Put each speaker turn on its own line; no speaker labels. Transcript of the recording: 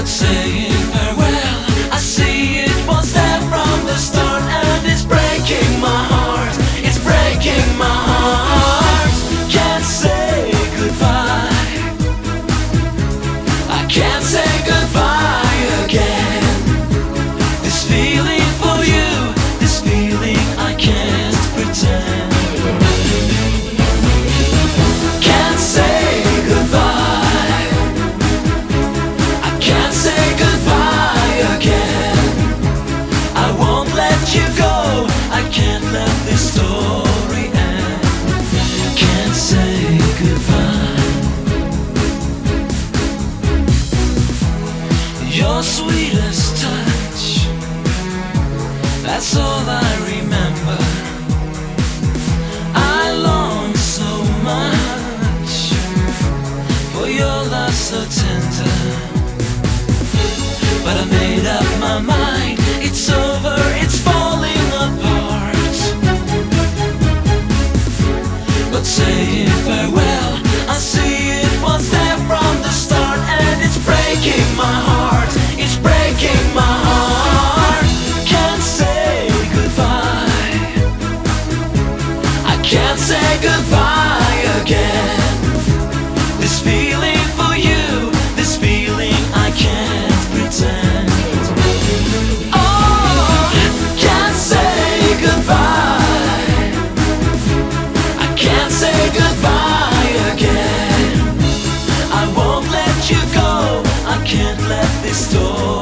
but saying farewell, I see it was there from the start, and it's breaking my heart, it's breaking my heart. Can't say goodbye, I can't say goodbye again. This feeling for you, this feeling I can't pretend. Can't say goodbye, I can't say goodbye again. I won't let you go, I can't let this story end. Can't say goodbye. Your sweetest touch, that's all I remember. I long so much for your love so tender, but I made up my mind, it's over, it's falling apart. But saying farewell, I see it was there from the start, and it's breaking my heart, it's breaking my heart. Can't say goodbye, I can't say goodbye again. This feeling for you, this feeling I can't pretend. Oh, can't say goodbye, I can't say goodbye again. I won't let you go, I can't let this door